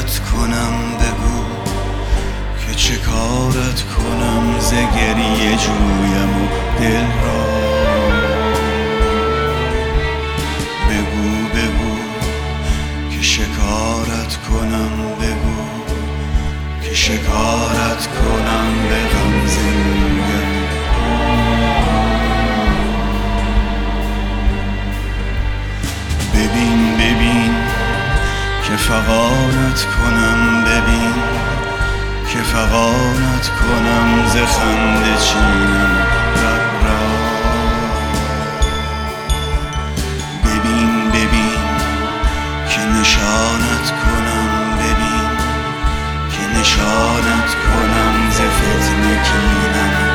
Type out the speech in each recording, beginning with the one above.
کارت کنم بگو که چه کارت کنم ز گریه جویم و دل را بگو بگو که شکارت کنم بگو که شکارت کنم به غمزه رویم ببین ببین که فغانت کنم ببین که فغانت کنم ز خنده چینم لب را ببین ببین که نشانت کنم ببین که نشانت کنم ز فتنه کینم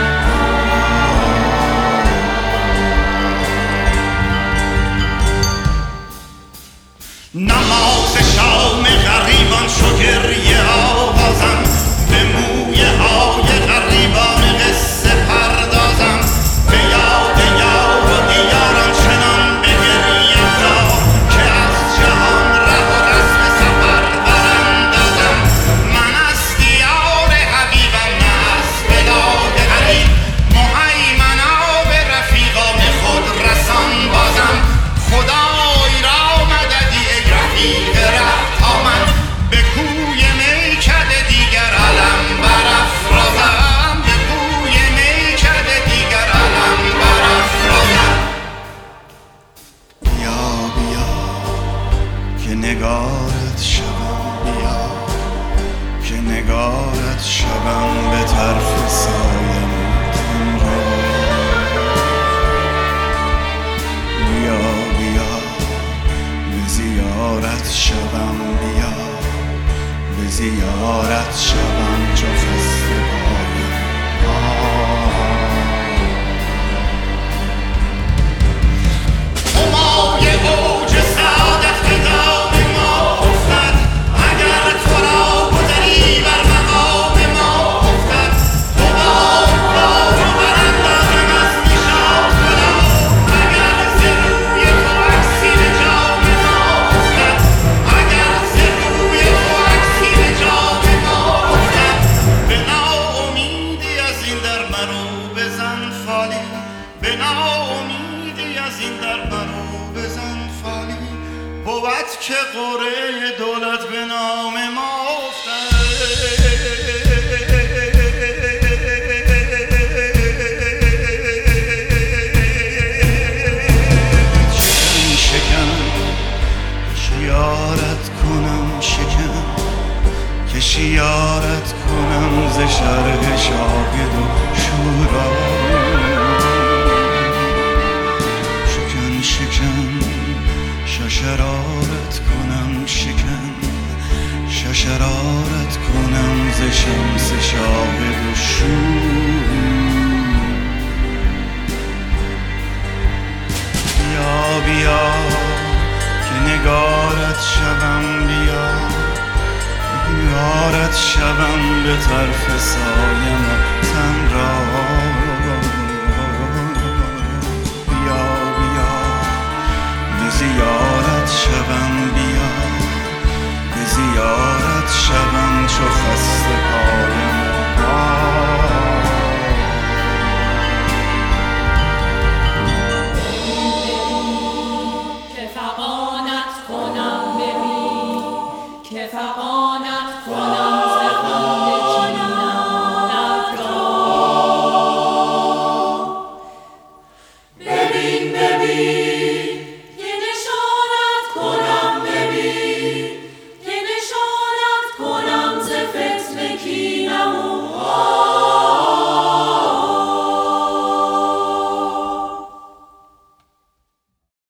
نماز شام غریبان شو گریه آغازم به مویه های غریبان قصه پردازم به یاد یار و دیاران چنان به گریه دار که از جهان ره و رسم سفر براندازم من از دیار حبیبم نه از بلاد غریب مهیمنا به رفیقان خود رسان بازم خدای را مددی ای رفیق ره تا من به کوی میکده دیگر علم برافرازم به کوی میکده دیگر علم برافرازم بیا بیا که نگارت شوم بیا که نگارت شوم به طرف سایم تن را بیا بیا به زیارت شوم بیا به زیارت شوم چو خسته پایم همای اوج سعادت به دام ما افتد اگر تو را گذری بر مقام ما افتد حباب بار و براندازم از نشان خدا اگر ز روی تو عکسی به جام ما افتد اگر ز روی تو عکسی به جام ما افتد به ناامیدی از این در مرو بزن فالی به ناامیدی از این در مرو بزن فالی بود که قره دولت به نام ما افتد شکن شکن شیارت کنم شکن که شیارت کنم ز شرح شاهد و شورا شکن شکن ششرارت کنم شکن ششرارت کنم ز شمس شاهد و شور بیا بیا که نگارت شوم بیا نگارت شوم به طرف سایم تن را